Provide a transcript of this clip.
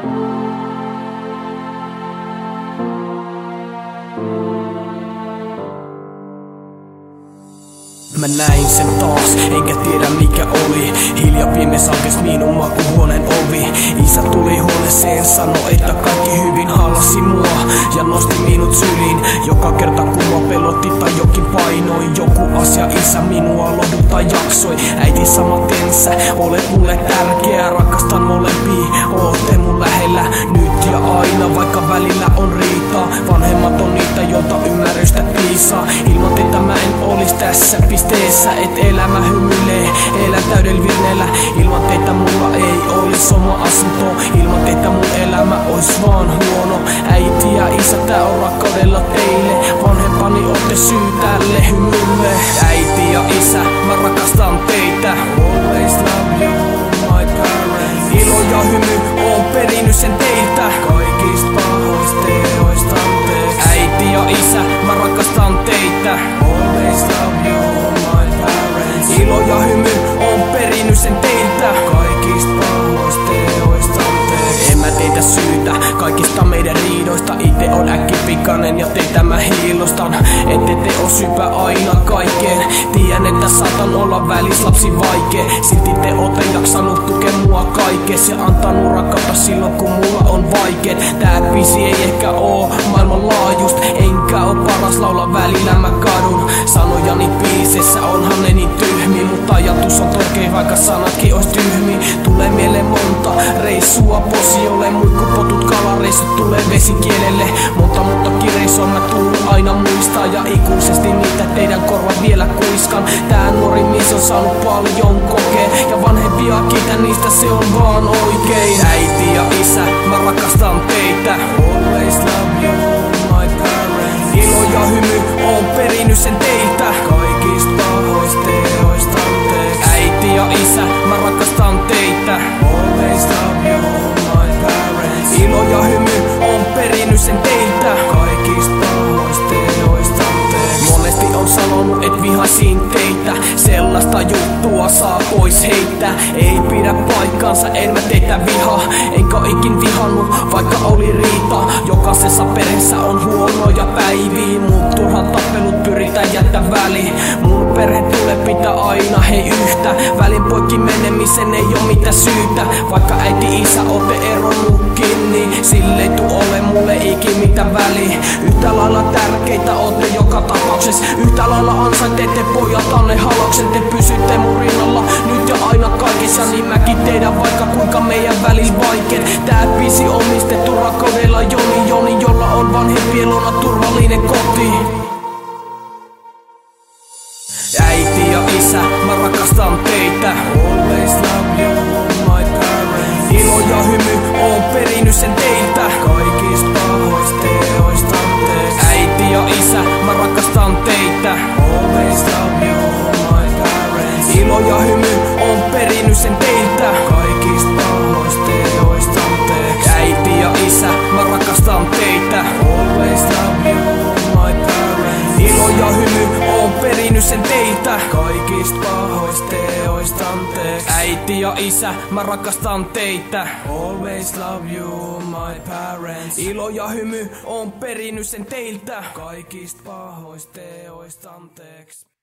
Mä näin sen taas, enkä tiedä mikä oli. Hiljaa pimeässä aukesi minun makuuhuoneen ovi. Isä tuli huoneeseen, sanoi että kaikki hyvin, hallasi mua ja nosti minut syliin. Joka kerta kun mua pelotti tai jokin painoi joku asia, isä minua lohduttaa jaksoi. Äiti samaten sä olet mulle tärkeä, rakastan molempia, ootte mun lähellä nyt ja aina. Vaikka välillä on riitaa, vanhemmat on niitä, jolta ymmärrystä piisaa. Ilman teitä mä en olis tässä pisteessä, et elämä hymyilee, elän täydellä virneellä. Ilman teitä mulla ei olis oma asunto, ilman teitä mun elämä ois vaan huono. Äiti ja isä, tää on rakkaudella teille, vanhempani ootte syy tälle hymylle. Äiti ja isä, mä rakastan teitä, always love you, my parents. Ilo ja hymy, oon perinnyt sen teiltä, kaikista pahoista teoista anteeksi. Äiti ja isä, mä rakastan teitä, always love you, my parents. Ilo ja hymy, oon perinnyt sen teiltä, kaikista pahoista teoista anteeksi. En mä teitä syytä kaikista meidän riidoista, ite on äkkipikainen ja teitä mä hiilostan. Ette te oo syypä aina kaikkeen, tiedän että saatan olla välis lapsi vaikee. Silti te ootte jaksanut tukea mua kaikes ja antanut rakkautta silloin kun mulla on vaikeet. Tää biisi ei ehkä oo maailmanlaajuust, enkä oo paras laula, välillä mä kadun sanojani biiseissä, onhan ne niin tyhmiä, mutta ajatus on torkei vaikka sanatkin ois tyhmiä. Tulee mieleen monta reissua posiolle, muikkupotut kalareissut tulee vesikielelle. Mutta kireissua mä tuun aina muistaa ja ikuisesti niitä teidän korvat vielä kuiskan. Tää nuori mies on saanut paljon kokea ja vanhempia kiitän niistä, se on vaan oikein. Äiti ja isä, mä rakastan teitä, always love you, my parents. Ilo ja hymy, oon perinnyt sen teiltä, kaikista pahoista teoista anteeksi. Äiti ja isä, mä rakastan teitä, always love you, my parents. Ilo ja hymy, oon perinnyt sen teiltä, kaikista pahoista teoista anteeksi. Monesti on sanonut et vihaisin teitä, sellaista juttua saa pois heittää. Ei pidä paikkaansa, en mä teitä vihaa, enkä ikin vihannut vaikka oli riita. Jokaisessa perheessä on huonoja päiviä, mut turhat tappelut pyritään jättää väliin. Mun perhe tulee pitää aina hei yhtä, välin poikki menemisen ei oo mitään syytä. Vaikka äiti isä ootte eronnutkin, niin sille ei tuu ole mulle ikin mitään väliä. Yhtä lailla tärkeitä ootte joka tapauksessa, yhtä lailla ansaitette pojat anne haloksen. Te pysytte mun rinnalla nyt ja aina kaikessa, niin mäkin teidän vaikka kuinka meidän välis vaikeet. Tää biisi omistettu rakkaudella Joni, jolla on vanhempien luona turvallinen koti. Äiti ja isä, mä rakastan teitä, always love you, my parents. Ilo ja hymy, oon perinnyt sen teiltä, kaikista pahoista teoista anteeksi. Äiti ja isä, mä rakastan teitä, always love you, my parents. Ilo ja hymy, oon perinnyt sen teiltä, kaikista pahoista teoista anteeksi. Äiti ja isä, mä rakastan teitä, always love you, my parents. Ilo ja hymy, oon perinnyt sen teiltä, kaikista pahoista teoista anteeksi. Äiti ja isä, mä rakastan teitä, always love you, my parents. Ilo ja hymy, oon perinnyt sen teiltä, kaikista pahoista teoista anteeksi.